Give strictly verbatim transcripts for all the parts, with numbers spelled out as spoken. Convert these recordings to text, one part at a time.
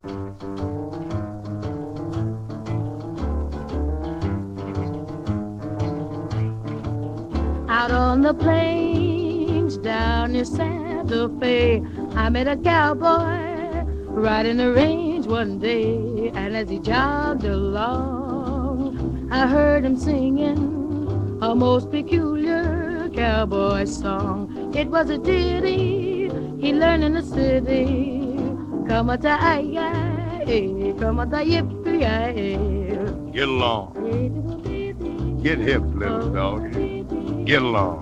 Out on the plains down near Santa Fe, I met a cowboy riding the range one day, and as he jogged along, I heard him singing a most peculiar cowboy song. It was a ditty he learned in the city. Come a die, come a die, yippee. Get along. Get hip, little dog. Get along.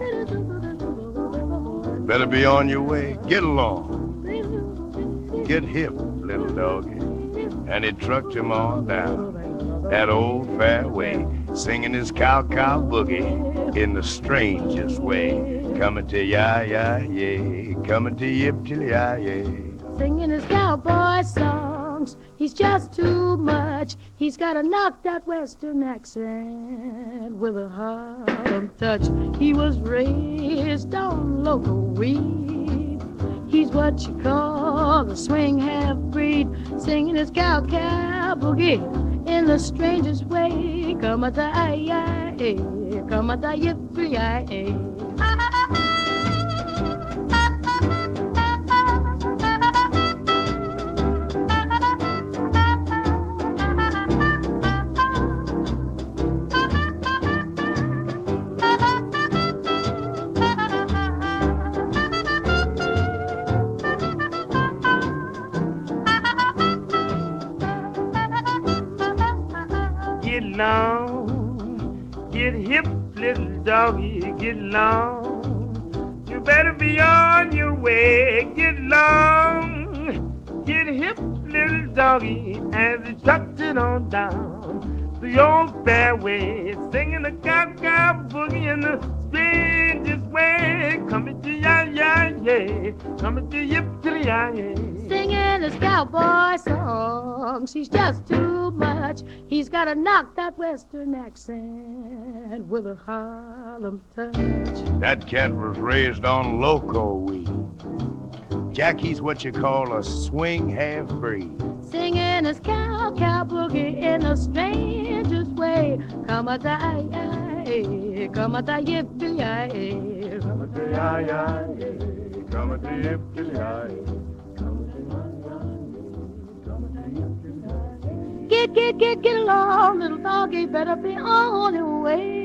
Better be on your way. Get along. Get hip, little doggy. And he trucked him on down that old fairway, singing his cow-cow boogie in the strangest way. Coming to ya-ya-yay, coming to yip-till-ya-yay. Singing his cowboy songs, he's just too much. He's got a knocked-out western accent with a Harlem touch. He was raised on local weed. He's what you call a swing half-breed, singing his cow-cow boogie in the strangest way. Come a die, come a die, yippee. Get long, get hip, little doggy, get long. You better be on your way. Get long, get hip, little doggy, as he tucked it on down the old fairway, singing the cow-cow boogie in the strangest way. Coming to ya-ya-yay, coming to yip-till-ya-yay. Singing his cowboy songs, he's just too much. He's got a knocked-out western accent with a Harlem touch. That cat was raised on loco weed. Jackie's what you call a swing half-breed. Singing his cow-cow boogie in the strangest way. Come a die, come a die, yippee. Come a die, come a die, yippee. Get, get, get, get along, little doggy, better be on your way.